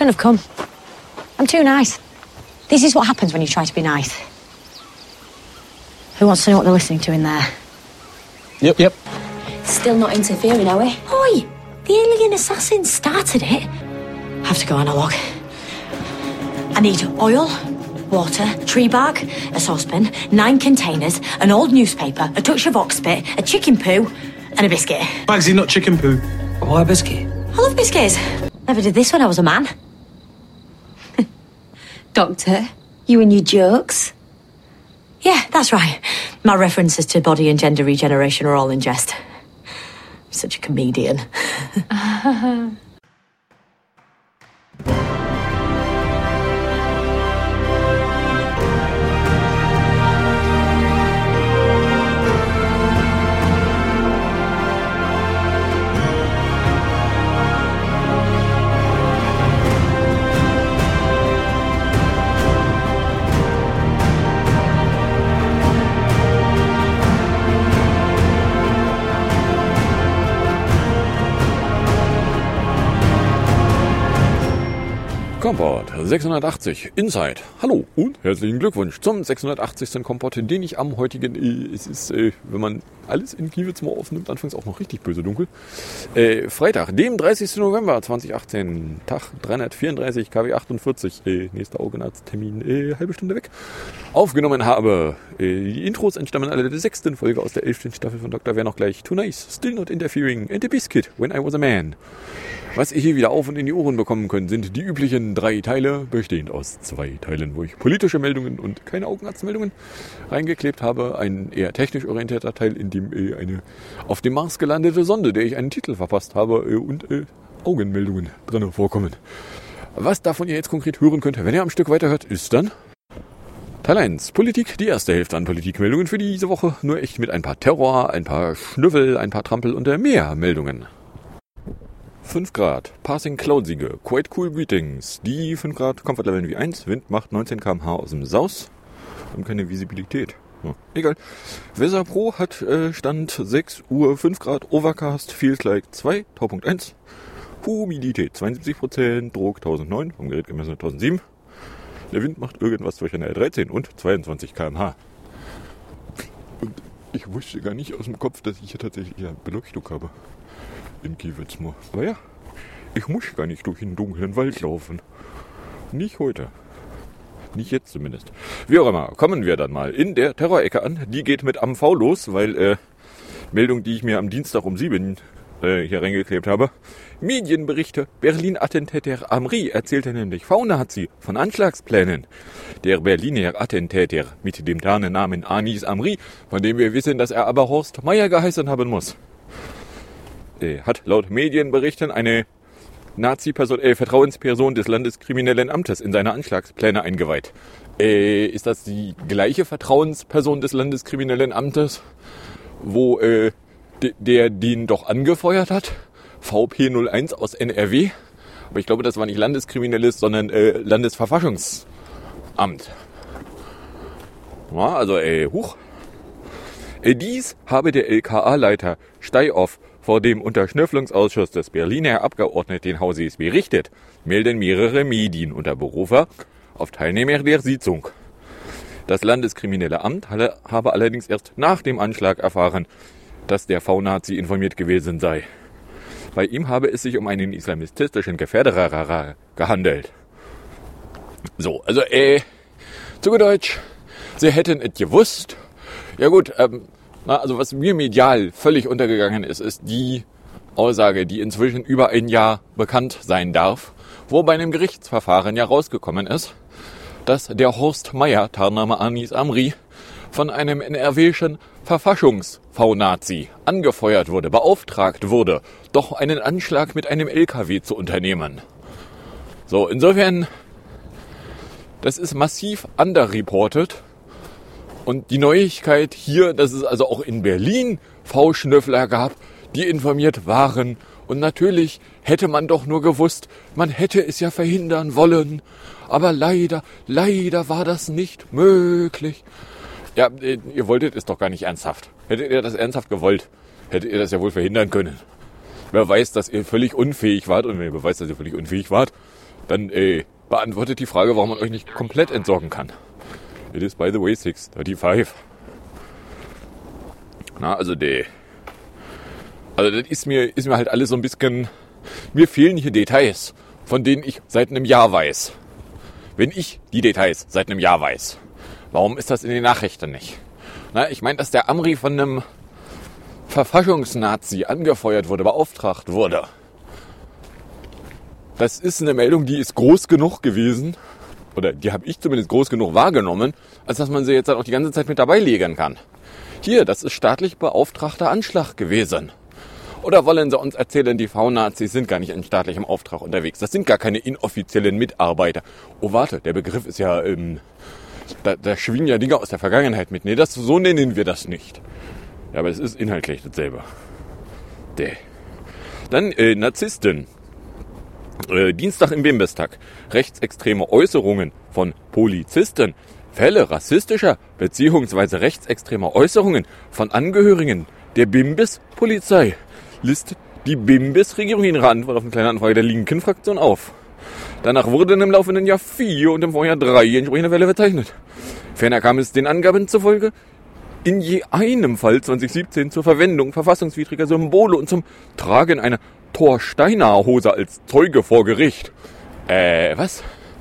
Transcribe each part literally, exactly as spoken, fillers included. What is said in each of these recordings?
shouldn't have come. I'm too nice. This is what happens when you try to be nice. Who wants to know what they're listening to in there? Yep, yep. Still not interfering, are we? Oi! The alien assassin started it. Have to go analog. I need oil, water, tree bark, a saucepan, nine containers, an old newspaper, a touch of ox spit, a chicken poo, and a biscuit. Bagsy, not chicken poo. Why a biscuit? I love biscuits. Never did this when I was a man. Doctor, you and your jokes? Yeah, that's right. My references to body and gender regeneration are all in jest. I'm such a comedian. Kompott sechshundertachtzig Inside. Hallo und herzlichen Glückwunsch zum sechshundertachtzigsten Kompott, den ich am heutigen, äh, es ist, äh, wenn man alles in Kiewitz mal aufnimmt, anfangs auch noch richtig böse dunkel, äh, Freitag, dem dreißigsten November zweitausendachtzehn, Tag dreihundertvierunddreißig, K W achtundvierzig, äh, nächster Augenarzttermin, äh, halbe Stunde weg, aufgenommen habe. Äh, die Intros entstammen alle der sechsten Folge aus der elften Staffel von Doktor Wer noch gleich. Too Nice, Still Not Interfering and a Biscuit, When I Was a Man. Was ihr hier wieder auf und in die Ohren bekommen könnt, sind die üblichen drei Teile, bestehend aus zwei Teilen, wo ich politische Meldungen und keine Augenarztmeldungen reingeklebt habe. Ein eher technisch orientierter Teil, in dem äh, eine auf dem Mars gelandete Sonde, der ich einen Titel verpasst habe, äh, und äh, Augenmeldungen drin vorkommen. Was davon ihr jetzt konkret hören könnt, wenn ihr am Stück weiterhört, ist dann Teil eins, Politik, die erste Hälfte an Politikmeldungen für diese Woche, nur echt mit ein paar Terror, ein paar Schnüffel, ein paar Trampel und äh, mehr Meldungen. fünf Grad, Passing Cloud-Siege, Quite Cool Greetings. Die fünf Grad, Comfort Level wie eins, Wind macht neunzehn Kilometer pro Stunde aus dem Saus und keine Visibilität. Ja, egal. Weser Pro hat äh, Stand sechs Uhr fünf Grad, Overcast, Feels Like zwei, Taupunkt eins, Humidität zweiundsiebzig Prozent, Druck tausendneun, vom Gerät gemessen tausendsieben. Der Wind macht irgendwas zwischen dreizehn und zweiundzwanzig Kilometer pro Stunde. Und ich wusste gar nicht aus dem Kopf, dass ich hier tatsächlich ja Beleuchtung habe. In Kiewitzmoor. Aber ja, ich muss gar nicht durch den dunklen Wald laufen. Nicht heute. Nicht jetzt zumindest. Wie auch immer, kommen wir dann mal in der Terrorecke an. Die geht mit A M V los, weil äh, Meldung, die ich mir am Dienstag um sieben äh, hier reingeklebt habe. Medienberichte. Berlin-Attentäter Amri erzählte nämlich V-Nazi von Anschlagsplänen. Der Berliner Attentäter mit dem Tarnnamen Anis Amri, von dem wir wissen, dass er aber Horst Meier geheißen haben muss, hat laut Medienberichten eine Nazi-Person, äh, Vertrauensperson des Landeskriminellen Amtes in seine Anschlagspläne eingeweiht. Äh, ist das die gleiche Vertrauensperson des Landeskriminellen Amtes, wo äh, de, der den doch angefeuert hat? V P null eins aus N R W? Aber ich glaube, das war nicht Landeskriminelles, sondern äh, Landesverfassungsamt. Ja, also, äh, huch. Äh, dies habe der L K A-Leiter Steihoff vor dem Unterschnüfflungsausschuss des Berliner Abgeordnetenhauses berichtet, melden mehrere Medien unter Berufer auf Teilnehmer der Sitzung. Das Landeskriminelle Amt habe allerdings erst nach dem Anschlag erfahren, dass der V-Nazi informiert gewesen sei. Bei ihm habe es sich um einen islamistischen Gefährderer gehandelt. So, also, äh, zu Deutsch, sie hätten es gewusst. Ja gut, ähm, Na, also was mir medial völlig untergegangen ist, ist die Aussage, die inzwischen über ein Jahr bekannt sein darf, wo bei einem Gerichtsverfahren ja rausgekommen ist, dass der Horst Meier, Tarnname Anis Amri, von einem N R W-schen Verfassungs-V-Nazi angefeuert wurde, beauftragt wurde, doch einen Anschlag mit einem L K W zu unternehmen. So, insofern, das ist massiv underreported. Und die Neuigkeit hier, dass es also auch in Berlin V-Schnüffler gab, die informiert waren. Und natürlich hätte man doch nur gewusst, man hätte es ja verhindern wollen. Aber leider, leider war das nicht möglich. Ja, ihr wolltet es doch gar nicht ernsthaft. Hättet ihr das ernsthaft gewollt, hättet ihr das ja wohl verhindern können. Wer weiß, dass ihr völlig unfähig wart, und wer beweist, dass ihr völlig unfähig wart, dann äh, beantwortet die Frage, warum man euch nicht komplett entsorgen kann. It is, by the way, six thirty-five. Na, also der... Also das ist mir, ist mir halt alles so ein bisschen... Mir fehlen hier Details, von denen ich seit einem Jahr weiß. Wenn ich die Details seit einem Jahr weiß, warum ist das in den Nachrichten nicht? Na, ich meine, dass der Amri von einem Verfassungsnazi angefeuert wurde, beauftragt wurde. Das ist eine Meldung, die ist groß genug gewesen, oder die habe ich zumindest groß genug wahrgenommen, als dass man sie jetzt auch die ganze Zeit mit dabei legen kann. Hier, das ist staatlich beauftragter Anschlag gewesen. Oder wollen sie uns erzählen, die V-Nazis sind gar nicht in staatlichem Auftrag unterwegs. Das sind gar keine inoffiziellen Mitarbeiter. Oh, warte, der Begriff ist ja, ähm, da, da schwingen ja Dinge aus der Vergangenheit mit. Nee, das, so nennen wir das nicht. Ja, aber es ist inhaltlich dasselbe. Däh. Dann äh, Narzissten. Äh, Dienstag im Bimbestag. Rechtsextreme Äußerungen von Polizisten. Fälle rassistischer bzw. rechtsextremer Äußerungen von Angehörigen der Bimbis-Polizei listet die Bimbis-Regierung in ihrer Antwort auf eine kleine Anfrage der linken Fraktion auf. Danach wurden im laufenden Jahr vier und im Vorjahr drei entsprechende Fälle verzeichnet. Ferner kam es den Angaben zufolge in je einem Fall zwanzig siebzehn zur Verwendung verfassungswidriger Symbole und zum Tragen einer Thorsteiner-Hose als Zeuge vor Gericht. Äh, was?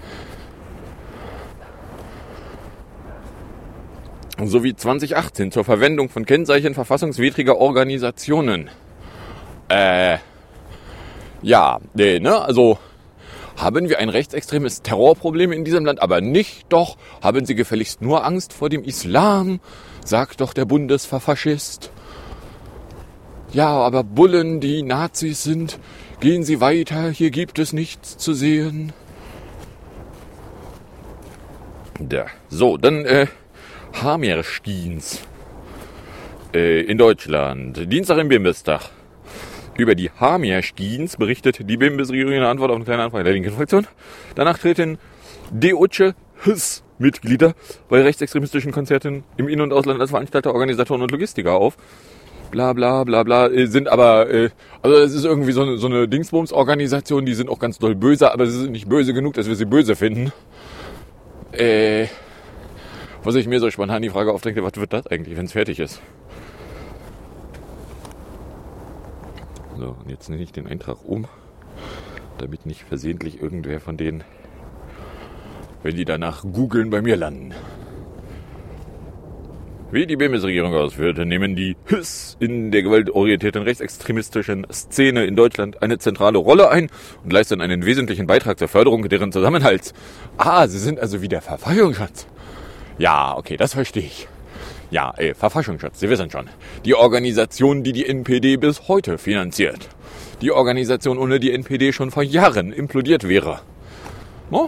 Sowie zwanzig achtzehn zur Verwendung von Kennzeichen verfassungswidriger Organisationen. Äh, ja, nee, ne, also haben wir ein rechtsextremes Terrorproblem in diesem Land, aber nicht doch, haben Sie gefälligst nur Angst vor dem Islam, sagt doch der Bundesverfaschist. Ja, aber Bullen, die Nazis sind, gehen Sie weiter, hier gibt es nichts zu sehen. Ja, so, dann, äh, Hammersteins äh, in Deutschland. Dienstag im Bimbestag. Über die Hammersteins berichtet die Bimbis-Regierung in Antwort auf eine kleine Anfrage der linken Fraktion. Danach treten Deutsche H I S-Mitglieder bei rechtsextremistischen Konzerten im In- und Ausland als Veranstalter, Organisatoren und Logistiker auf. Bla bla bla bla. Sind aber, äh, also das ist irgendwie so eine, so eine Dingsbums-Organisation, die sind auch ganz doll böse, aber sie sind nicht böse genug, dass wir sie böse finden. Äh... Was ich mir so spontan die Frage aufdrängte, was wird das eigentlich, wenn es fertig ist? So, und jetzt nenne ich den Eintrag um, damit nicht versehentlich irgendwer von denen, wenn die danach googeln, bei mir landen. Wie die Bimbis-Regierung ausführt, nehmen die H I S in der gewaltorientierten rechtsextremistischen Szene in Deutschland eine zentrale Rolle ein und leisten einen wesentlichen Beitrag zur Förderung deren Zusammenhalts. Ah, sie sind also wie der Verfassungsschutz. Ja, okay, das verstehe ich. Ja, äh, Verfassungsschutz, Sie wissen schon. Die Organisation, die die N P D bis heute finanziert. Die Organisation, ohne die N P D schon vor Jahren implodiert wäre. No?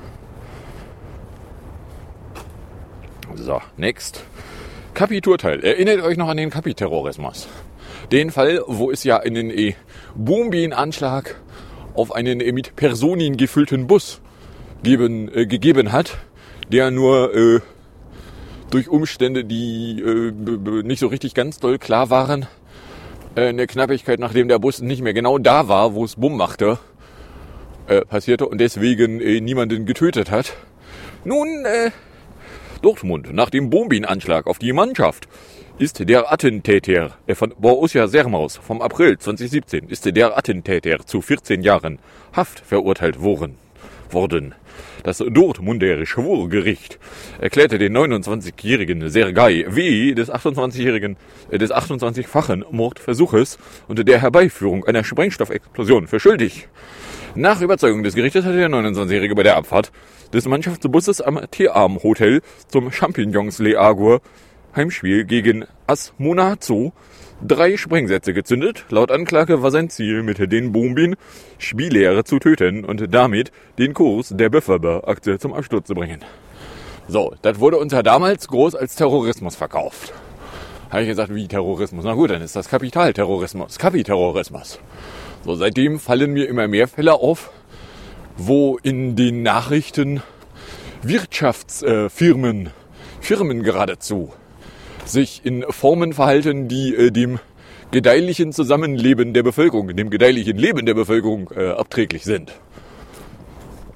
So, next. Kapiturteil. Erinnert euch noch an den Kapiterrorismus. Den Fall, wo es ja einen äh, Bombin-Anschlag auf einen äh, mit Personen gefüllten Bus geben, äh, gegeben hat, der nur äh, durch Umstände, die äh, b- b- nicht so richtig ganz doll klar waren, äh, eine Knappigkeit, nachdem der Bus nicht mehr genau da war, wo es Bumm machte, äh, passierte und deswegen äh, niemanden getötet hat. Nun, äh, Dortmund, nach dem Bombin-Anschlag auf die Mannschaft, ist der Attentäter äh, von Borussia Sermaus vom April zwanzig siebzehn, ist der Attentäter zu vierzehn Jahren Haft verurteilt worden. worden. Das Dortmunder Schwurgericht erklärte den neunundzwanzigjährigen Sergei W. des achtundzwanzigjährigen, äh, des achtundzwanzigfachen Mordversuches und der Herbeiführung einer Sprengstoffexplosion für schuldig. Nach Überzeugung des Gerichtes hatte der neunundzwanzigjährige bei der Abfahrt des Mannschaftsbusses am Team Hotel zum Champignons Le Agur Heimspiel gegen Asmonazo drei Sprengsätze gezündet. Laut Anklage war sein Ziel, mit den Bombin Spieler zu töten und damit den Kurs der Beförderaktie zum Absturz zu bringen. So, das wurde uns ja damals groß als Terrorismus verkauft. Habe ich gesagt, wie Terrorismus? Na gut, dann ist das Kapitalterrorismus, Kapiterrorismus. So, seitdem fallen mir immer mehr Fälle auf, wo in den Nachrichten Wirtschaftsfirmen, äh, Firmen geradezu, sich in Formen verhalten, die äh, dem gedeihlichen Zusammenleben der Bevölkerung, dem gedeihlichen Leben der Bevölkerung äh, abträglich sind.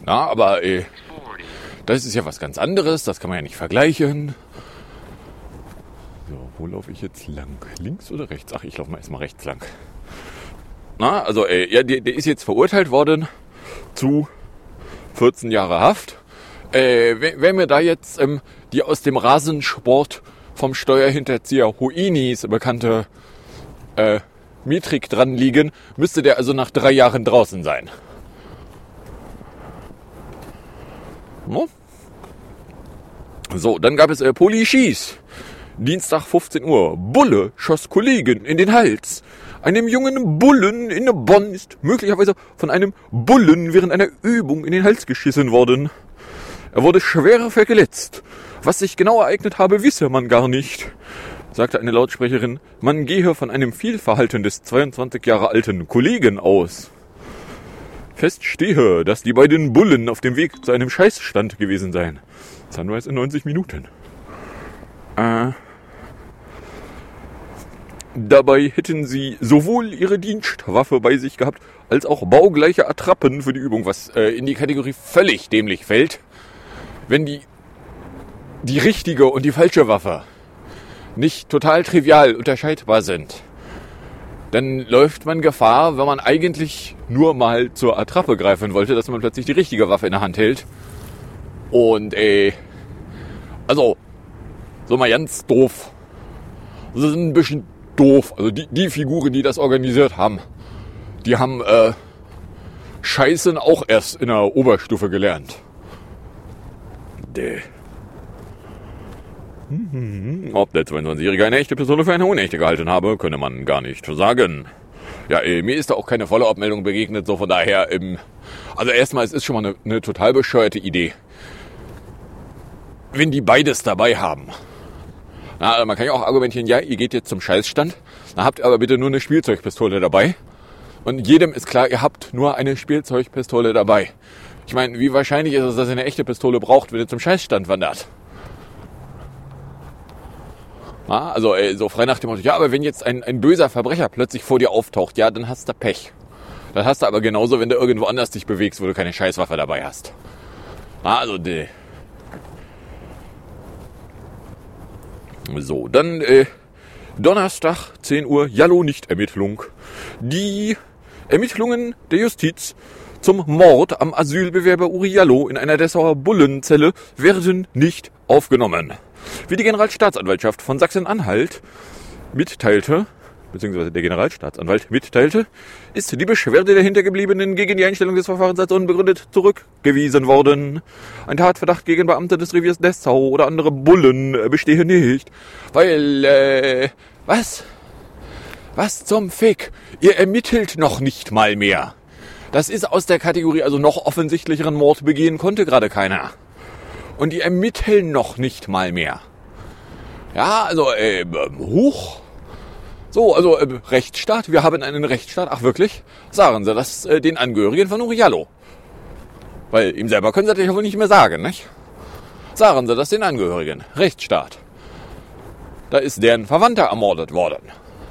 Ja, aber äh, das ist ja was ganz anderes, das kann man ja nicht vergleichen. So, wo laufe ich jetzt lang? Links oder rechts? Ach, ich laufe mal erstmal rechts lang. Na, also, äh, ja, der, der ist jetzt verurteilt worden zu vierzehn Jahre Haft. Äh, wer mir da jetzt ähm, die aus dem Rasensport vom Steuerhinterzieher Hoinis bekannte äh, Metrik dran liegen, müsste der also nach drei Jahren draußen sein. No? So, dann gab es äh, Polischieß. Dienstag fünfzehn Uhr. Bulle schoss Kollegen in den Hals. Einem jungen Bullen in Bonn ist möglicherweise von einem Bullen während einer Übung in den Hals geschissen worden. Er wurde schwer verletzt. Was sich genau ereignet habe, wisse man gar nicht, sagte eine Lautsprecherin. Man gehe von einem Fehlverhalten des zweiundzwanzig Jahre alten Kollegen aus. Fest stehe, dass die beiden Bullen auf dem Weg zu einem Scheißstand gewesen seien. Sunrise in neunzig Minuten. Äh... Dabei hätten sie sowohl ihre Dienstwaffe bei sich gehabt, als auch baugleiche Attrappen für die Übung, was äh, in die Kategorie völlig dämlich fällt. Wenn die, die richtige und die falsche Waffe nicht total trivial unterscheidbar sind, dann läuft man Gefahr, wenn man eigentlich nur mal zur Attrappe greifen wollte, dass man plötzlich die richtige Waffe in der Hand hält. Und äh, also, so mal ganz doof. Das ist ein bisschen doof. Also die, die Figuren, die das organisiert haben, die haben äh, Scheißen auch erst in der Oberstufe gelernt. Däh. Hm, ob der zweiundzwanzigjährige eine echte Pistole für eine unechte gehalten habe, könne man gar nicht sagen. Ja, äh, mir ist da auch keine Follow-up-Meldung begegnet, so von daher, ähm, also erstmal, es ist schon mal eine, eine total bescheuerte Idee. Wenn die beides dabei haben. Na, also man kann ja auch argumentieren, ja, ihr geht jetzt zum Scheißstand, dann habt ihr aber bitte nur eine Spielzeugpistole dabei. Und jedem ist klar, ihr habt nur eine Spielzeugpistole dabei. Ich meine, wie wahrscheinlich ist es, dass ihr eine echte Pistole braucht, wenn ihr zum Scheißstand wandert? Na, also ey, so frei nach dem Motto, ja, aber wenn jetzt ein, ein böser Verbrecher plötzlich vor dir auftaucht, ja, dann hast du Pech. Das hast du aber genauso, wenn du irgendwo anders dich bewegst, wo du keine Scheißwaffe dabei hast. Na, also, nee. So, dann äh, Donnerstag, zehn Uhr, Jallo-Nicht-Ermittlung. Die Ermittlungen der Justiz zum Mord am Asylbewerber Uri Jallo in einer Dessauer Bullenzelle werden nicht aufgenommen. Wie die Generalstaatsanwaltschaft von Sachsen-Anhalt mitteilte, beziehungsweise der Generalstaatsanwalt mitteilte, ist die Beschwerde der Hintergebliebenen gegen die Einstellung des Verfahrens als unbegründet zurückgewiesen worden. Ein Tatverdacht gegen Beamte des Reviers Dessau oder andere Bullen bestehe nicht. Weil, äh, was? Was zum Fick? Ihr ermittelt noch nicht mal mehr. Das ist aus der Kategorie, also noch offensichtlicheren Mord begehen konnte gerade keiner. Und die ermitteln noch nicht mal mehr. Ja, also, äh, huch. So, also äh, Rechtsstaat, wir haben einen Rechtsstaat. Ach wirklich? Sagen Sie das äh, den Angehörigen von Uri Jallo. Weil ihm selber können Sie das ja wohl nicht mehr sagen, nicht? Sagen Sie das den Angehörigen. Rechtsstaat. Da ist deren Verwandter ermordet worden.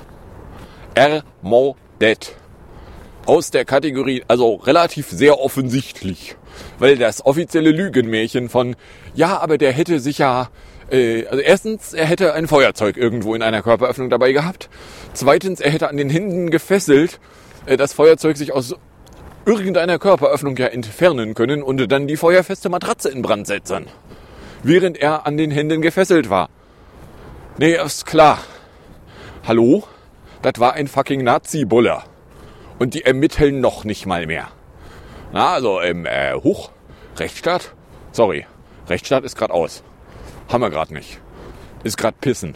Ermordet. Aus der Kategorie, also relativ sehr offensichtlich. Weil das offizielle Lügenmärchen von, ja, aber der hätte sich ja... Also erstens, er hätte ein Feuerzeug irgendwo in einer Körperöffnung dabei gehabt. Zweitens, er hätte an den Händen gefesselt, das Feuerzeug sich aus irgendeiner Körperöffnung ja entfernen können und dann die feuerfeste Matratze in Brand setzen. Während er an den Händen gefesselt war. Nee, ist klar. Hallo? Das war ein fucking Nazi-Buller. Und die ermitteln noch nicht mal mehr. Na, also, ähm, äh, huch, Rechtsstaat? Sorry, Rechtsstaat ist gerade aus. Haben wir gerade nicht. Ist gerade pissen.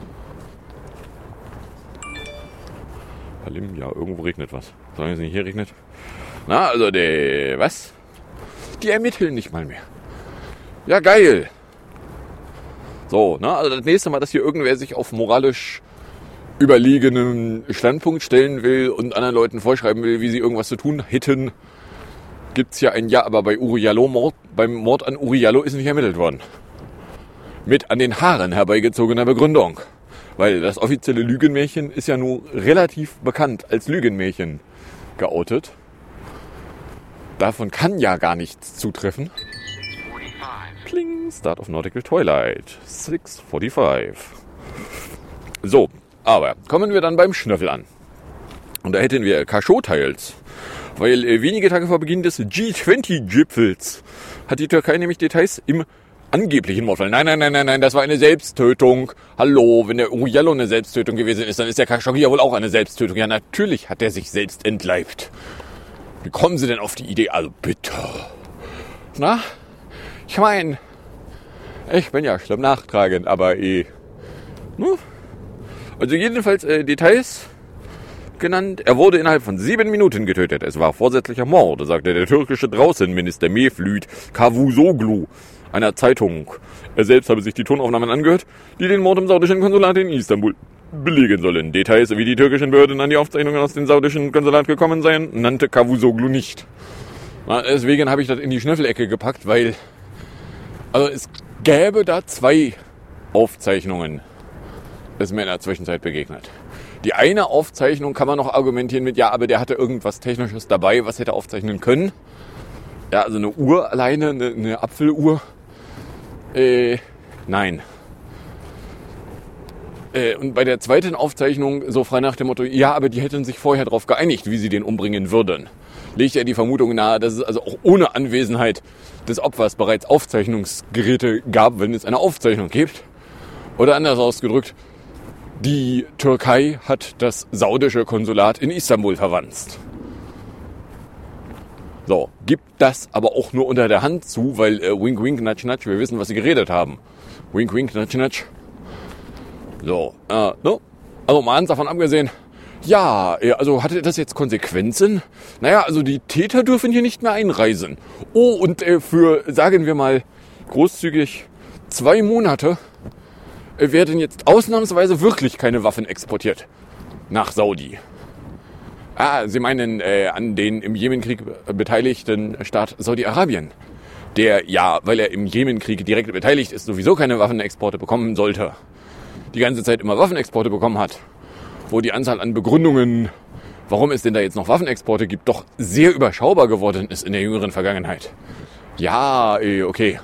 Halim, ja, irgendwo regnet was. Solange es nicht hier regnet. Na, also, der, was? Die ermitteln nicht mal mehr. Ja, geil. So, ne, also das nächste Mal, dass hier irgendwer sich auf moralisch überlegenen Standpunkt stellen will und anderen Leuten vorschreiben will, wie sie irgendwas zu tun hätten, gibt's ja ein Ja, aber bei Uri Jallo Mord, beim Mord an Uri Jallo ist nicht ermittelt worden. Mit an den Haaren herbeigezogener Begründung. Weil das offizielle Lügenmärchen ist ja nun relativ bekannt als Lügenmärchen geoutet. Davon kann ja gar nichts zutreffen. Pling, Start of Nautical Twilight. sechs fünfundvierzig. So, aber kommen wir dann beim Schnöffel an. Und da hätten wir Khashoggi-Teils. Weil äh, wenige Tage vor Beginn des G zwanzig-Gipfels hat die Türkei nämlich Details im angeblichen Mordfall. Nein, nein, nein, nein, nein, das war eine Selbsttötung. Hallo, wenn der Orujello eine Selbsttötung gewesen ist, dann ist der Khashoggi ja wohl auch eine Selbsttötung. Ja, natürlich hat er sich selbst entleibt. Wie kommen Sie denn auf die Idee? Also bitte. Na, ich meine, ich bin ja schlimm nachtragend, aber eh. Ne? Also jedenfalls äh, Details genannt. Er wurde innerhalb von sieben Minuten getötet. Es war vorsätzlicher Mord, sagte der türkische Draußenminister Mevlüt Cavusoglu einer Zeitung. Er selbst habe sich die Tonaufnahmen angehört, die den Mord im saudischen Konsulat in Istanbul belegen sollen. Details, wie die türkischen Behörden an die Aufzeichnungen aus dem saudischen Konsulat gekommen seien, nannte Cavusoglu nicht. Na, deswegen habe ich das in die Schnüffelecke gepackt, weil also es gäbe da zwei Aufzeichnungen, ist mir in der Zwischenzeit begegnet. Die eine Aufzeichnung kann man noch argumentieren mit, ja, aber der hatte irgendwas Technisches dabei, was hätte aufzeichnen können. Ja, also eine Uhr alleine, eine, eine Apfeluhr. Äh, nein. Äh, und bei der zweiten Aufzeichnung, so frei nach dem Motto, ja, aber die hätten sich vorher darauf geeinigt, wie sie den umbringen würden. Legt ja die Vermutung nahe, dass es also auch ohne Anwesenheit des Opfers bereits Aufzeichnungsgeräte gab, wenn es eine Aufzeichnung gibt. Oder anders ausgedrückt, die Türkei hat das saudische Konsulat in Istanbul verwanzt. So, gibt das aber auch nur unter der Hand zu, weil äh, wink wink, natsch natsch, wir wissen, was sie geredet haben. Wink wink, natsch natsch. So, äh, no? Also mal eins davon abgesehen, ja, also hatte das jetzt Konsequenzen? Naja, also die Täter dürfen hier nicht mehr einreisen. Oh, und äh, für, sagen wir mal, großzügig zwei Monate werden jetzt ausnahmsweise wirklich keine Waffen exportiert nach Saudi. Ah, Sie meinen äh, an den im Jemenkrieg beteiligten Staat Saudi-Arabien, der ja, weil er im Jemenkrieg direkt beteiligt ist, sowieso keine Waffenexporte bekommen sollte, die ganze Zeit immer Waffenexporte bekommen hat, wo die Anzahl an Begründungen, warum es denn da jetzt noch Waffenexporte gibt, doch sehr überschaubar geworden ist in der jüngeren Vergangenheit. Ja, äh, okay.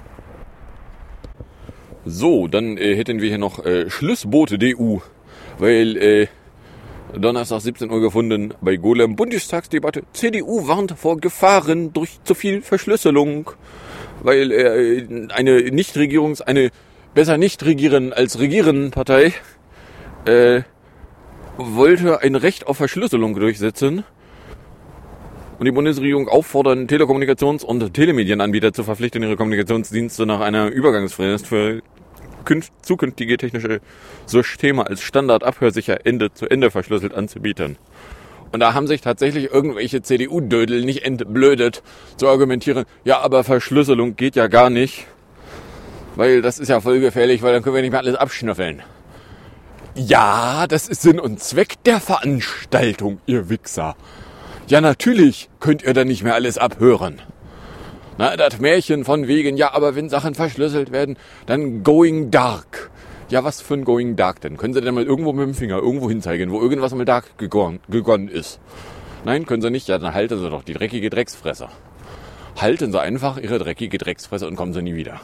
So, dann äh, hätten wir hier noch äh, Schlussboote D U, weil äh, Donnerstag siebzehn Uhr gefunden bei Golem Bundestagsdebatte. C D U warnt vor Gefahren durch zu viel Verschlüsselung, weil äh, eine Nichtregierungs, eine besser nicht regieren als regieren Partei äh, wollte ein Recht auf Verschlüsselung durchsetzen und die Bundesregierung auffordern, Telekommunikations- und Telemedienanbieter zu verpflichten, ihre Kommunikationsdienste nach einer Übergangsfrist für zukünftige technische Systeme als Standard-abhörsicher Ende zu Ende verschlüsselt anzubieten. Und da haben sich tatsächlich irgendwelche C D U-Dödel nicht entblödet zu argumentieren, ja, aber Verschlüsselung geht ja gar nicht, weil das ist ja voll gefährlich, weil dann können wir nicht mehr alles abschnüffeln. Ja, das ist Sinn und Zweck der Veranstaltung, ihr Wichser. Ja, natürlich könnt ihr dann nicht mehr alles abhören. Na, das Märchen von wegen, ja, aber wenn Sachen verschlüsselt werden, dann going dark. Ja, was für ein going dark denn? Können Sie denn mal irgendwo mit dem Finger irgendwo hinzeigen, wo irgendwas mal dark gegonnen, gegonnen ist? Nein, können Sie nicht? Ja, dann halten Sie doch die dreckige Drecksfresse. Halten Sie einfach Ihre dreckige Drecksfresse und kommen Sie nie wieder.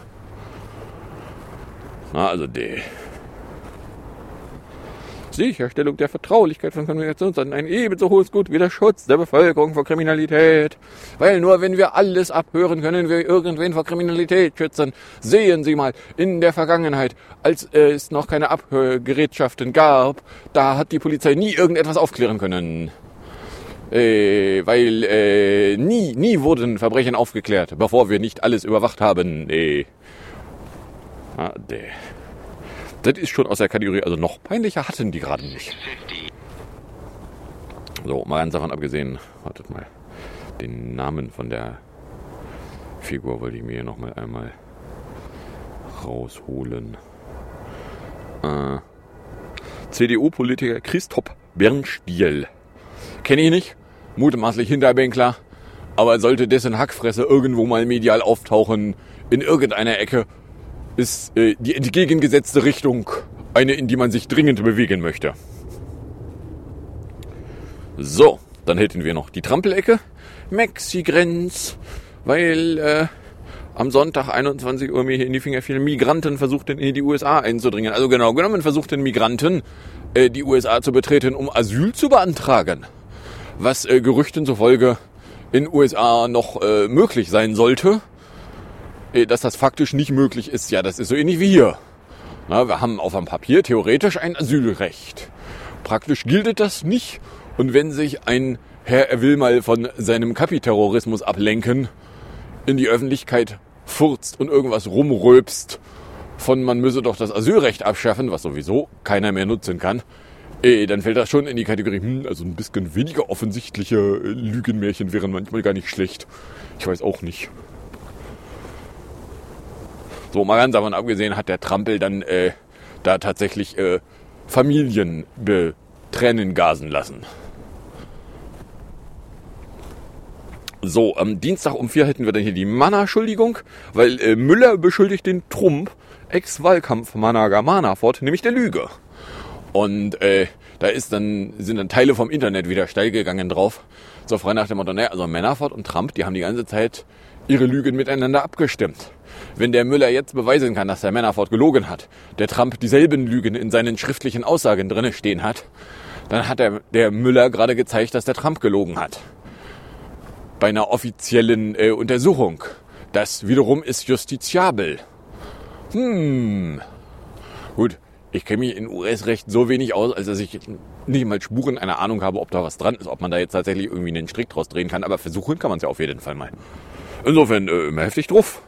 Na, also die Sicherstellung der Vertraulichkeit von Kommunikationsdaten ein ebenso hohes Gut wie der Schutz der Bevölkerung vor Kriminalität. Weil nur wenn wir alles abhören, können wir irgendwen vor Kriminalität schützen. Sehen Sie mal, in der Vergangenheit, als es noch keine Abhörgerätschaften gab, da hat die Polizei nie irgendetwas aufklären können. Äh, weil äh, nie, nie wurden Verbrechen aufgeklärt, bevor wir nicht alles überwacht haben. Äh. Ah, de. Das ist schon aus der Kategorie, also noch peinlicher hatten die gerade nicht. So, mal ganz davon abgesehen, wartet mal, den Namen von der Figur wollte ich mir hier nochmal einmal rausholen. Äh, C D U-Politiker Christoph Bernstiel. Kenne ich nicht, mutmaßlich Hinterbänkler, aber sollte dessen Hackfresse irgendwo mal medial auftauchen, in irgendeiner Ecke, ist äh, die entgegengesetzte Richtung eine, in die man sich dringend bewegen möchte. So, dann hätten wir noch die Trampelecke. Mexigrenz, weil äh, am Sonntag einundzwanzig Uhr mir hier in die Finger fielen, Migranten versuchten in die U S A einzudringen. Also genau genommen versuchten Migranten äh, die U S A zu betreten, um Asyl zu beantragen. Was äh, Gerüchten zufolge in den U S A noch äh, möglich sein sollte. Äh, dass das faktisch nicht möglich ist, ja, das ist so ähnlich wie hier. Na, wir haben auf dem Papier theoretisch ein Asylrecht. Praktisch gilt das nicht. Und wenn sich ein Herr, er will mal von seinem Kapiterrorismus ablenken, in die Öffentlichkeit furzt und irgendwas rumröpst von man müsse doch das Asylrecht abschaffen, was sowieso keiner mehr nutzen kann, äh, dann fällt das schon in die Kategorie, hm, also ein bisschen weniger offensichtliche äh, Lügenmärchen wären manchmal gar nicht schlecht. Ich weiß auch nicht. So, mal ganz davon abgesehen hat der Trampel dann äh, da tatsächlich äh, Familien be- Tränen gasen lassen. So, am Dienstag um vier hätten wir dann hier die Mannerschuldigung, weil äh, Müller beschuldigt den Trump, Ex-Wahlkampf-Manner Manafort, nämlich der Lüge. Und äh, da ist dann, sind dann Teile vom Internet wieder steil gegangen drauf. So frei nach dem Motto, naja, also Manafort und Trump, die haben die ganze Zeit ihre Lügen miteinander abgestimmt. Wenn der Müller jetzt beweisen kann, dass der Manafort gelogen hat, der Trump dieselben Lügen in seinen schriftlichen Aussagen drinne stehen hat, dann hat der, der Müller gerade gezeigt, dass der Trump gelogen hat. Bei einer offiziellen äh, Untersuchung. Das wiederum ist justiziabel. Hm. Gut, ich kenne mich in U S-Recht so wenig aus, als dass ich nicht mal Spuren einer Ahnung habe, ob da was dran ist, ob man da jetzt tatsächlich irgendwie einen Strick draus drehen kann. Aber versuchen kann man es ja auf jeden Fall mal. Insofern äh, immer heftig drauf.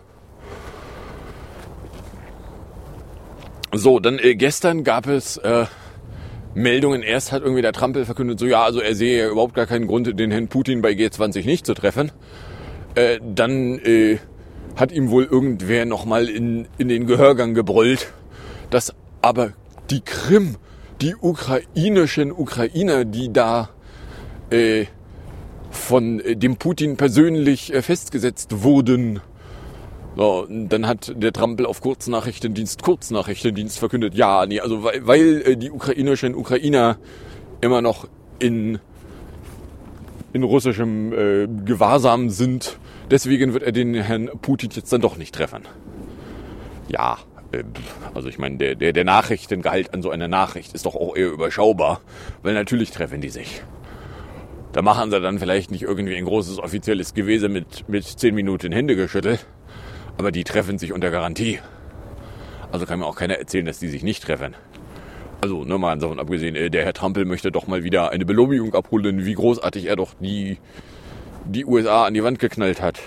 So, dann äh, gestern gab es äh, Meldungen. Erst hat irgendwie der Trampel verkündet, so ja, also er sehe ja überhaupt gar keinen Grund, den Herrn Putin bei G zwanzig nicht zu treffen. Äh, dann äh, hat ihm wohl irgendwer nochmal in, in den Gehörgang gebrüllt, dass aber die Krim, die ukrainischen Ukrainer, die da äh, von äh, dem Putin persönlich äh, festgesetzt wurden. So, und dann hat der Trampel auf Kurznachrichtendienst Kurznachrichtendienst verkündet, ja, nee, also weil, weil äh, die ukrainischen Ukrainer immer noch in, in russischem äh, Gewahrsam sind, deswegen wird er den Herrn Putin jetzt dann doch nicht treffen. Ja, äh, also ich meine, der, der, der Nachrichtengehalt an so einer Nachricht ist doch auch eher überschaubar, weil natürlich treffen die sich. Da machen sie dann vielleicht nicht irgendwie ein großes offizielles Gewese mit, mit zehn Minuten Hände geschüttelt. Aber die treffen sich unter Garantie. Also kann mir auch keiner erzählen, dass die sich nicht treffen. Also, ne, mal davon abgesehen, der Herr Trampel möchte doch mal wieder eine Belobigung abholen, wie großartig er doch die, die U S A an die Wand geknallt hat.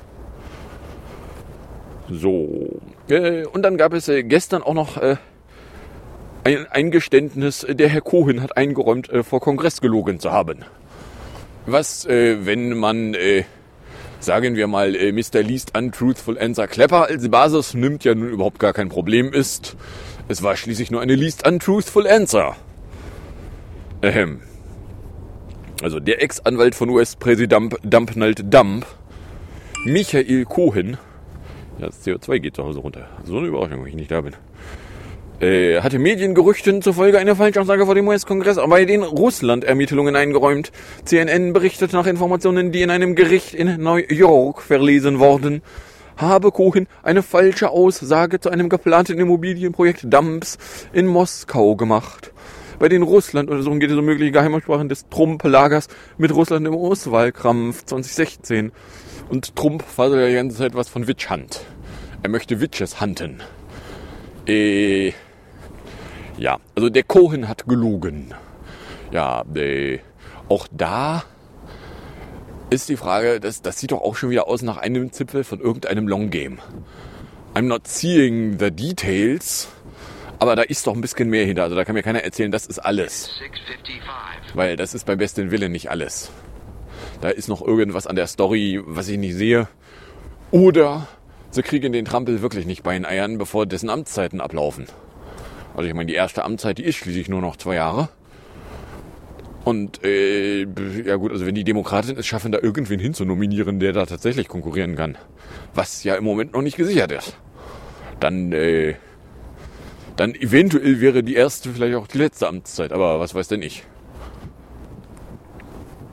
So. Äh, und dann gab es äh, gestern auch noch äh, ein Eingeständnis, der Herr Cohen hat eingeräumt, äh, vor Kongress gelogen zu haben. Was, äh, wenn man... Äh, sagen wir mal, äh, Mister Least Untruthful Answer Klepper als Basis nimmt, ja nun überhaupt gar kein Problem ist. Es war schließlich nur eine Least Untruthful Answer. Ähm. Also der Ex-Anwalt von U S-Präsident Donald Trump, Michael Cohen, ja, das C O zwei geht zu Hause runter. So eine Überraschung, wenn ich nicht da bin. Äh, hatte Mediengerüchten zufolge eine Falschaussage vor dem U S-Kongress bei den Russland-Ermittlungen eingeräumt. C N N berichtet nach Informationen, die in einem Gericht in New York verlesen wurden, habe Cohen eine falsche Aussage zu einem geplanten Immobilienprojekt Dumps in Moskau gemacht. Bei den Russland-Untersuchungen geht es um mögliche Geheimabsprachen des Trump-Lagers mit Russland im U S-Wahlkampf zwanzig sechzehn. Und Trump faselt ja die ganze Zeit was von Witch Hunt. Er möchte Witches hunten. Äh... Ja, also der Cohen hat gelogen. Ja, äh, auch da ist die Frage, das, das sieht doch auch schon wieder aus nach einem Zipfel von irgendeinem Long Game. I'm not seeing the details, aber da ist doch ein bisschen mehr hinter. Also da kann mir keiner erzählen, das ist alles. Weil das ist beim besten Willen nicht alles. Da ist noch irgendwas an der Story, was ich nicht sehe. Oder sie kriegen den Trampel wirklich nicht bei den Eiern, bevor dessen Amtszeiten ablaufen. Also ich meine, die erste Amtszeit, die ist schließlich nur noch zwei Jahre. Und äh, ja gut, also wenn die Demokratin es schaffen, da irgendwen hinzunominieren, der da tatsächlich konkurrieren kann, was ja im Moment noch nicht gesichert ist, dann, äh, dann eventuell wäre die erste vielleicht auch die letzte Amtszeit, aber was weiß denn ich.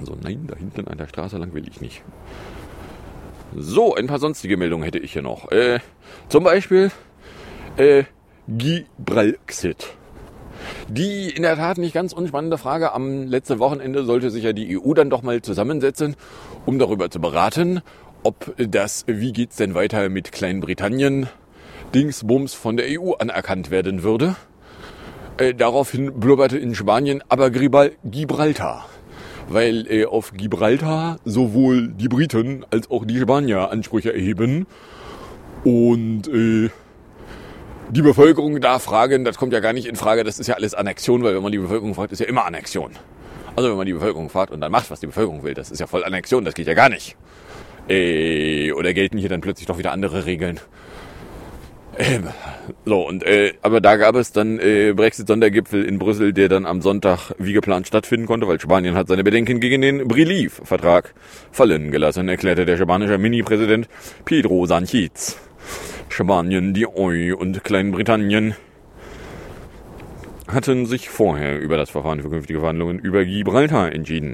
Also nein, da hinten an der Straße lang will ich nicht. So, ein paar sonstige Meldungen hätte ich hier noch. Äh, zum Beispiel äh, Gibralxit. Die in der Tat nicht ganz unspannende Frage. Am letzten Wochenende sollte sich ja die E U dann doch mal zusammensetzen, um darüber zu beraten, ob das, wie geht's denn weiter mit Kleinbritannien, Dingsbums von der E U anerkannt werden würde. Äh, daraufhin blubberte in Spanien aber Gibraltar. Weil äh, auf Gibraltar sowohl die Briten als auch die Spanier Ansprüche erheben und äh, die Bevölkerung da fragen, das kommt ja gar nicht in Frage, das ist ja alles Annexion, weil wenn man die Bevölkerung fragt, ist ja immer Annexion. Also wenn man die Bevölkerung fragt und dann macht, was die Bevölkerung will, das ist ja voll Annexion, das geht ja gar nicht. Äh, oder gelten hier dann plötzlich doch wieder andere Regeln? Ähm, so, und äh, aber da gab es dann äh, Brexit-Sondergipfel in Brüssel, der dann am Sonntag wie geplant stattfinden konnte, weil Spanien hat seine Bedenken gegen den Brexit-Vertrag fallen gelassen, erklärte der spanische Mini-Präsident Pedro Sánchez. Spanien, die E U und Kleinbritannien hatten sich vorher über das Verfahren für künftige Verhandlungen über Gibraltar entschieden.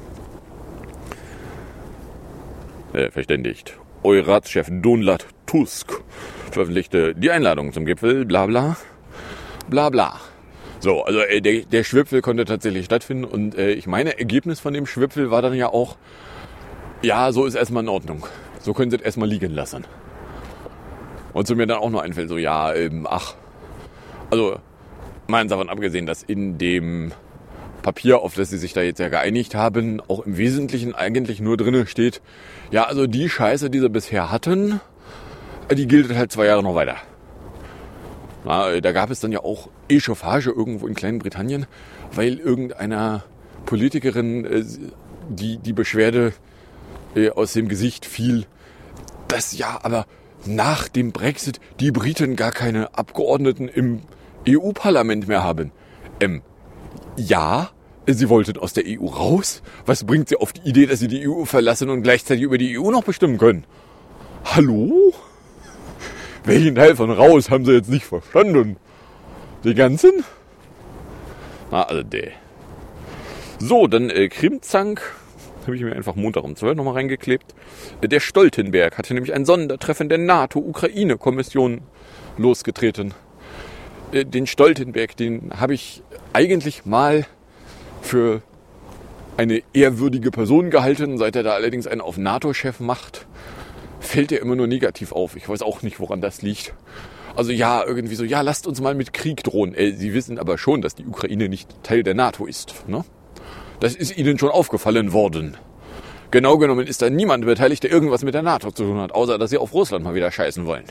Äh, verständigt. Euraatschef Donald Tusk veröffentlichte die Einladung zum Gipfel, bla bla, bla bla. So, also äh, der, der Schwipfel konnte tatsächlich stattfinden und äh, ich meine, Ergebnis von dem Schwipfel war dann ja auch, ja, so ist erstmal in Ordnung. So können sie es erstmal liegen lassen. Und zu mir dann auch noch einfällt, so, ja, ähm, ach, also, meinen davon abgesehen, dass in dem Papier, auf das sie sich da jetzt ja geeinigt haben, auch im Wesentlichen eigentlich nur drin steht, ja, also die Scheiße, die sie bisher hatten, die gilt halt zwei Jahre noch weiter. Na, da gab es dann ja auch Echauffage irgendwo in Kleinbritannien, weil irgendeiner Politikerin äh, die, die Beschwerde äh, aus dem Gesicht fiel, dass ja, aber nach dem Brexit die Briten gar keine Abgeordneten im E U-Parlament mehr haben. Ähm, ja, sie wollten aus der E U raus. Was bringt sie auf die Idee, dass sie die E U verlassen und gleichzeitig über die E U noch bestimmen können? Hallo? Welchen Teil von raus haben sie jetzt nicht verstanden? Die ganzen? Na, also der. So, dann äh, Krimzank. Habe ich mir einfach Montag um zwölf nochmal reingeklebt. Der Stoltenberg hatte nämlich ein Sondertreffen der NATO-Ukraine-Kommission losgetreten. Den Stoltenberg, den habe ich eigentlich mal für eine ehrwürdige Person gehalten. Seit er da allerdings einen auf NATO-Chef macht, fällt er immer nur negativ auf. Ich weiß auch nicht, woran das liegt. Also ja, irgendwie so, ja, lasst uns mal mit Krieg drohen. Äh, Sie wissen aber schon, dass die Ukraine nicht Teil der NATO ist, ne? Das ist Ihnen schon aufgefallen worden. Genau genommen ist da niemand beteiligt, der irgendwas mit der NATO zu tun hat, außer dass sie auf Russland mal wieder scheißen wollen.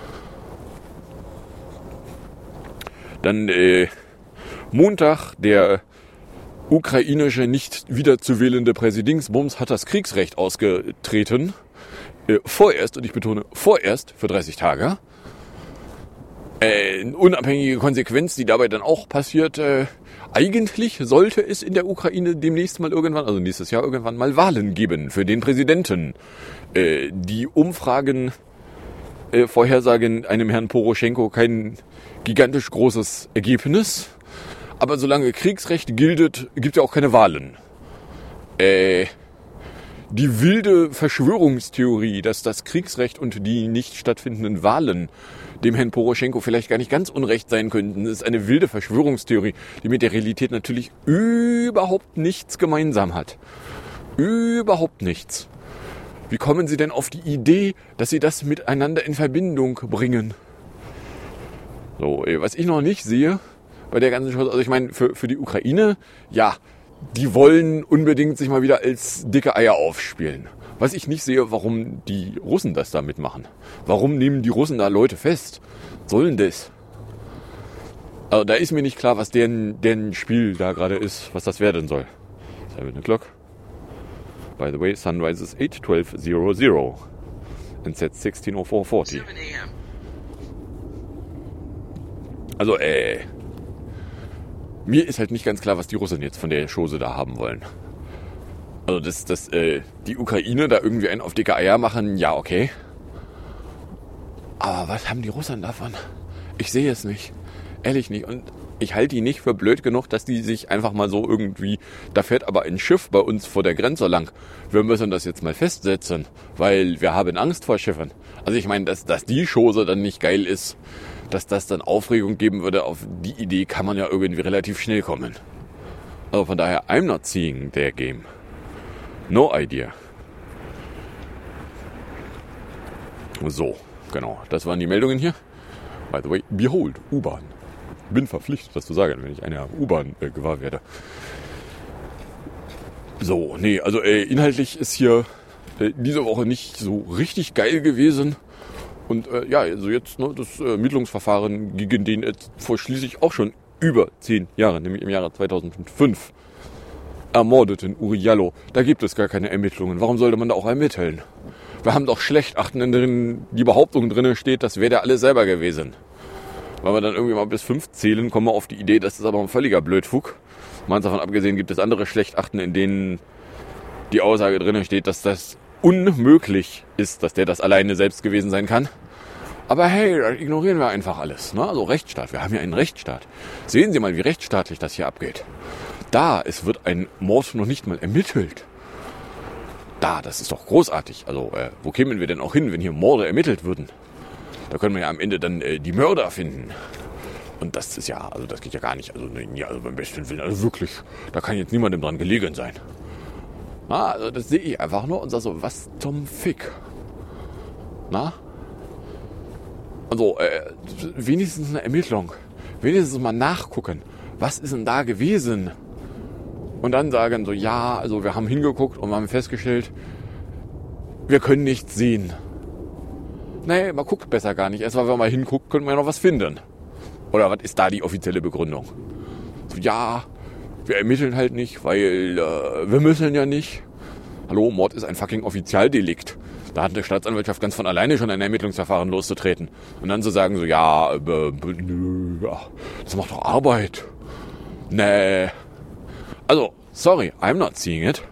Dann äh, Montag, der ukrainische nicht wiederzuwählende Präsidingsbums hat das Kriegsrecht ausgetreten. Äh, vorerst, und ich betone vorerst, für dreißig Tage. Äh, eine unabhängige Konsequenz, die dabei dann auch passiert, äh, eigentlich sollte es in der Ukraine demnächst mal irgendwann, also nächstes Jahr irgendwann mal Wahlen geben für den Präsidenten. Äh, die Umfragen äh, vorhersagen einem Herrn Poroschenko kein gigantisch großes Ergebnis. Aber solange Kriegsrecht gilt, gibt es ja auch keine Wahlen. Äh, die wilde Verschwörungstheorie, dass das Kriegsrecht und die nicht stattfindenden Wahlen dem Herrn Poroschenko vielleicht gar nicht ganz unrecht sein könnten. Das ist eine wilde Verschwörungstheorie, die mit der Realität natürlich überhaupt nichts gemeinsam hat. Überhaupt nichts. Wie kommen Sie denn auf die Idee, dass Sie das miteinander in Verbindung bringen? So, was ich noch nicht sehe bei der ganzen Chose, also ich meine, für, für die Ukraine, ja, die wollen unbedingt sich mal wieder als dicke Eier aufspielen. Was ich nicht sehe, warum die Russen das da mitmachen. Warum nehmen die Russen da Leute fest? Sollen das? Also da ist mir nicht klar, was deren, deren Spiel da gerade ist, was das werden soll. seven o'clock. By the way, sunrise is eight twelve zero zero and set sixteen oh four forty. Also, äh, mir ist halt nicht ganz klar, was die Russen jetzt von der Chose da haben wollen. Also, dass, dass äh, die Ukraine da irgendwie einen auf dicke Eier machen, ja, okay. Aber was haben die Russen davon? Ich sehe es nicht. Ehrlich nicht. Und ich halte die nicht für blöd genug, dass die sich einfach mal so irgendwie, da fährt aber ein Schiff bei uns vor der Grenze lang. Wir müssen das jetzt mal festsetzen, weil wir haben Angst vor Schiffen. Also ich meine, dass, dass die Chose dann nicht geil ist, dass das dann Aufregung geben würde, auf die Idee kann man ja irgendwie relativ schnell kommen. Also von daher, I'm not seeing their game. No idea. So, genau, das waren die Meldungen hier. By the way, behold, U-Bahn. Bin verpflichtet, das zu sagen, wenn ich eine U-Bahn äh, gewahr werde. So, nee, also äh, inhaltlich ist hier äh, diese Woche nicht so richtig geil gewesen. Und äh, ja, also jetzt ne, das äh, Ermittlungsverfahren gegen den äh, vor schließlich auch schon über zehn Jahren, nämlich im Jahre zweitausendfünf, ermordeten Uri Jallo. Da gibt es gar keine Ermittlungen. Warum sollte man da auch ermitteln? Wir haben doch Schlechten drin, die Behauptung drin steht, das wäre der alles selber gewesen. Weil wir dann irgendwie mal bis fünf zählen, kommen wir auf die Idee, das ist aber ein völliger Blödfug. Mal davon abgesehen gibt es andere Schlechten, in denen die Aussage drin steht, dass das unmöglich ist, dass der das alleine selbst gewesen sein kann. Aber hey, das ignorieren wir einfach alles. Ne? Also Rechtsstaat, wir haben ja einen Rechtsstaat. Sehen Sie mal, wie rechtsstaatlich das hier abgeht. Da, es wird ein Mord noch nicht mal ermittelt. Da, das ist doch großartig. Also, äh, wo kämen wir denn auch hin, wenn hier Morde ermittelt würden? Da können wir ja am Ende dann äh, die Mörder finden. Und das ist ja, also das geht ja gar nicht. Also, nee, also beim besten Willen, also wirklich, da kann jetzt niemandem dran gelegen sein. Na, also das sehe ich einfach nur und sage so, was zum Fick? Na? Also, äh, wenigstens eine Ermittlung. Wenigstens mal nachgucken. Was ist denn da gewesen? Und dann sagen so, ja, also wir haben hingeguckt und wir haben festgestellt, wir können nichts sehen. Nee, man guckt besser gar nicht. Erst mal, wenn man mal hinguckt, können wir ja noch was finden. Oder was ist da die offizielle Begründung? So, ja, wir ermitteln halt nicht, weil äh, wir müssen ja nicht. Hallo, Mord ist ein fucking Offizialdelikt. Da hat eine Staatsanwaltschaft ganz von alleine schon ein Ermittlungsverfahren loszutreten. Und dann zu sagen so, ja, äh, nö, ja, das macht doch Arbeit. Nee. Also, sorry, I'm not seeing it.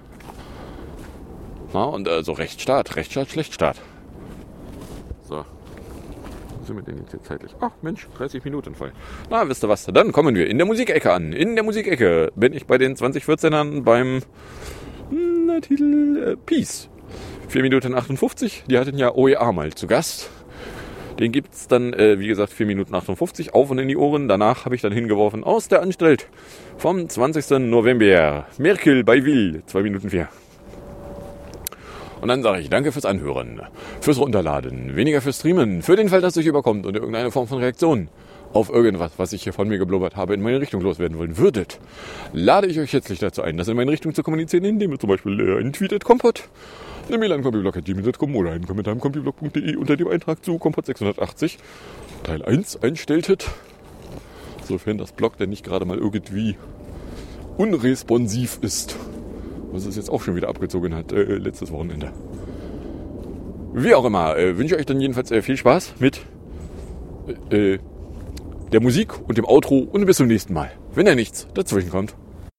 Na, und äh, so Rechtsstaat, Rechtsstaat, Schlechtstaat. So. Wo sind wir denn jetzt hier zeitlich? Ach Mensch, dreißig Minuten voll. Na, wisst ihr was? Dann kommen wir in der Musikecke an. In der Musikecke bin ich bei den zwanzig vierzehn beim na, Titel äh, Peace. vier Minuten achtundfünfzig. Die hatten ja O E A mal zu Gast. Den gibt's dann, äh, wie gesagt, vier Minuten achtundfünfzig auf und in die Ohren. Danach habe ich dann hingeworfen aus der Anstalt vom zwanzigsten November. Merkel bei Will, zwei Minuten vier. Und dann sage ich danke fürs Anhören, fürs Runterladen, weniger fürs Streamen, für den Fall, dass euch überkommt und irgendeine Form von Reaktion auf irgendwas, was ich hier von mir geblubbert habe, in meine Richtung loswerden wollen würdet, lade ich euch herzlich dazu ein, das in meine Richtung zu kommunizieren, indem ihr zum Beispiel äh, einen Tweet at Kompott, eine Mail an kompiblog at gmail punkt com oder einen Kommentar an kompiblog punkt de unter dem Eintrag zu Kompott sechshundertachtzig Teil eins einstelltet, sofern das Blog denn nicht gerade mal irgendwie unresponsiv ist, was es jetzt auch schon wieder abgezogen hat, äh, letztes Wochenende. Wie auch immer, äh, wünsche ich euch dann jedenfalls äh, viel Spaß mit äh, der Musik und dem Outro und bis zum nächsten Mal, wenn da nichts dazwischen kommt.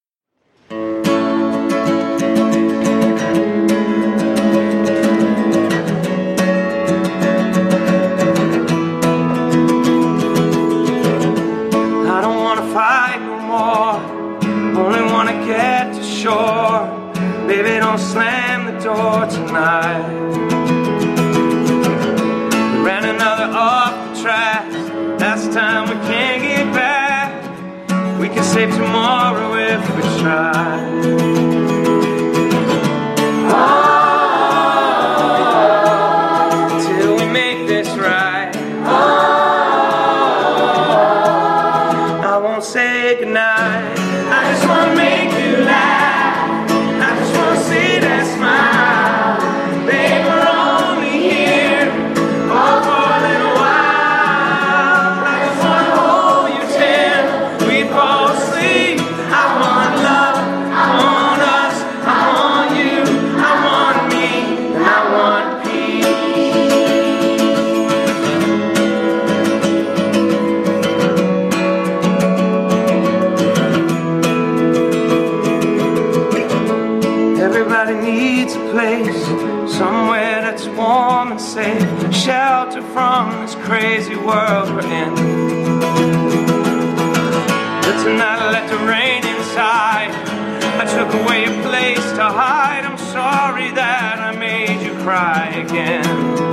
Baby, don't slam the door tonight. We ran another off the tracks. Last time we can't get back. We can save tomorrow if we try. Oh, till we make this right. Oh, I won't say goodnight. I just wanna make you laugh. See that smile, they were only here all for a little while. I just wanna hold you till we fall asleep. I want love, I want us, I want you, I want me, and I want Everybody needs a place, somewhere that's warm and safe, shelter from this crazy world we're in. and I let the rain inside. I took away a place to hide. I'm sorry that I made you cry again.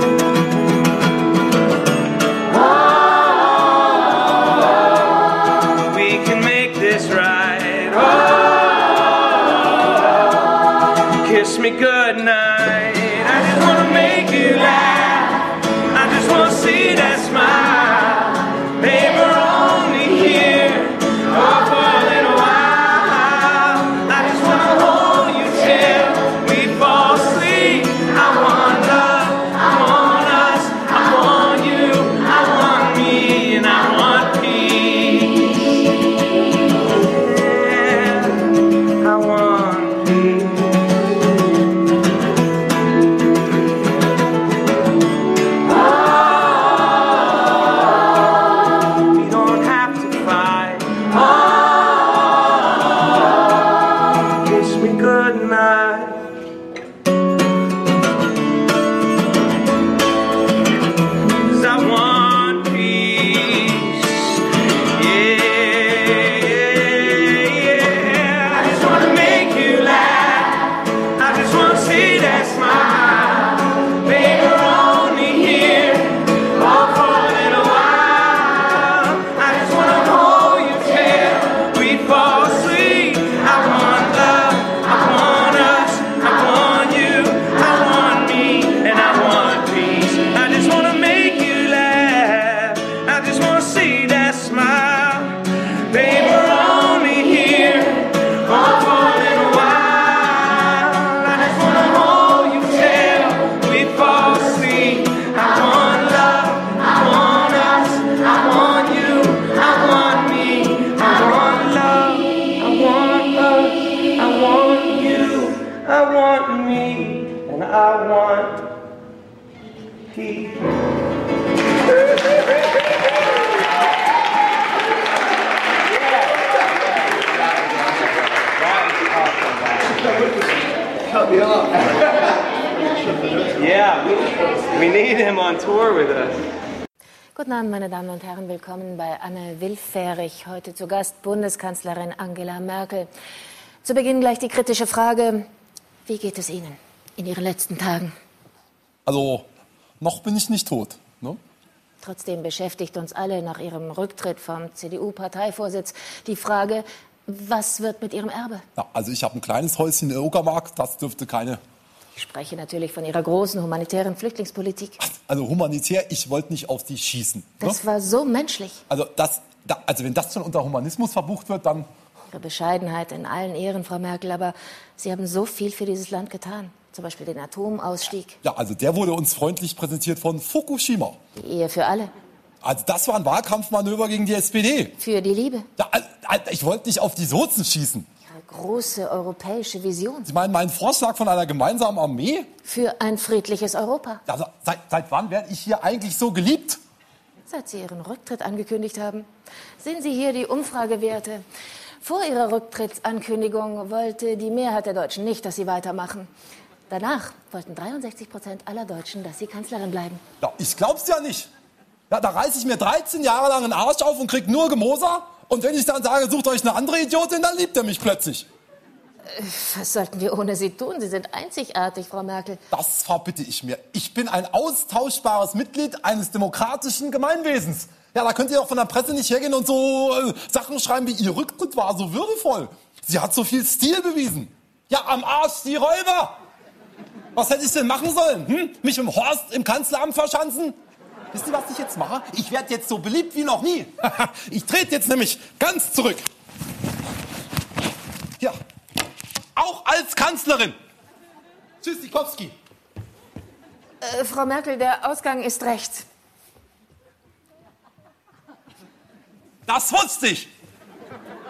Oh, we can make this right. Oh, kiss me goodnight. I just wanna make you laugh. I just wanna see that smile. Baby, we're only here oh, for a little while. I just wanna hold you till we fall asleep. I want love, I want us, I want you, I want me, and I want peace. Yeah, I want peace. We don't have to fight. Oh, kiss me goodnight. 'Cause I want peace. Yeah, yeah. I just wanna make you laugh. I just wanna see that smile. Baby, we're only here oh, for a little while. I just wanna hold you till we fall asleep. I want love, I want us, I want you, I want me, and I want peace. I just wanna make you laugh. I just wanna see that smile. Baby, we're only here oh, for a little while. I just wanna hold you till we fall asleep. I want love, I want us, I want you, I want me, I want love, I want us, I want you, I want me, and I want peace. Yeah, we, we need him on tour with us. Guten Abend, meine Damen und Herren. Willkommen bei Anne Willfährig. Heute zu Gast Bundeskanzlerin Angela Merkel. Zu Beginn gleich die kritische Frage. Wie geht es Ihnen in Ihren letzten Tagen? Also, noch bin ich nicht tot. Ne? Trotzdem beschäftigt uns alle nach Ihrem Rücktritt vom C D U-Parteivorsitz die Frage, was wird mit Ihrem Erbe? Ja, also ich habe ein kleines Häuschen in Uckermark, das dürfte keine... Ich spreche natürlich von Ihrer großen humanitären Flüchtlingspolitik. Also humanitär, ich wollte nicht auf die schießen. Ne? Das war so menschlich. Also, das, da, also wenn das schon unter Humanismus verbucht wird, dann... Ihre Bescheidenheit in allen Ehren, Frau Merkel, aber Sie haben so viel für dieses Land getan. Zum Beispiel den Atomausstieg. Ja, also der wurde uns freundlich präsentiert von Fukushima. Die Ehe für alle. Also das war ein Wahlkampfmanöver gegen die S P D. Für die Liebe. Ja, also, ich wollte nicht auf die Sozen schießen. Ihre große europäische Vision. Sie meinen meinen Vorschlag von einer gemeinsamen Armee? Für ein friedliches Europa. Also seit, seit wann werde ich hier eigentlich so geliebt? Seit Sie Ihren Rücktritt angekündigt haben. Sehen Sie hier die Umfragewerte. Vor Ihrer Rücktrittsankündigung wollte die Mehrheit der Deutschen nicht, dass Sie weitermachen. Danach wollten dreiundsechzig Prozent aller Deutschen, dass Sie Kanzlerin bleiben. Ja, ich glaub's ja nicht. Ja, da reiße ich mir dreizehn Jahre lang einen Arsch auf und krieg nur Gemoser. Und wenn ich dann sage, sucht euch eine andere Idiotin, dann liebt er mich plötzlich. Was sollten wir ohne Sie tun? Sie sind einzigartig, Frau Merkel. Das verbitte ich mir. Ich bin ein austauschbares Mitglied eines demokratischen Gemeinwesens. Ja, da könnt ihr doch von der Presse nicht hergehen und so äh, Sachen schreiben wie, ihr Rücktritt war so würdevoll. Sie hat so viel Stil bewiesen. Ja, am Arsch die Räuber. Was hätte ich denn machen sollen? Hm? Mich im Horst im Kanzleramt verschanzen? Wisst ihr, was ich jetzt mache? Ich werde jetzt so beliebt wie noch nie. Ich trete jetzt nämlich ganz zurück. Ja, auch als Kanzlerin. Tschüssikowski. Äh, Frau Merkel, der Ausgang ist rechts. Das wusste ich.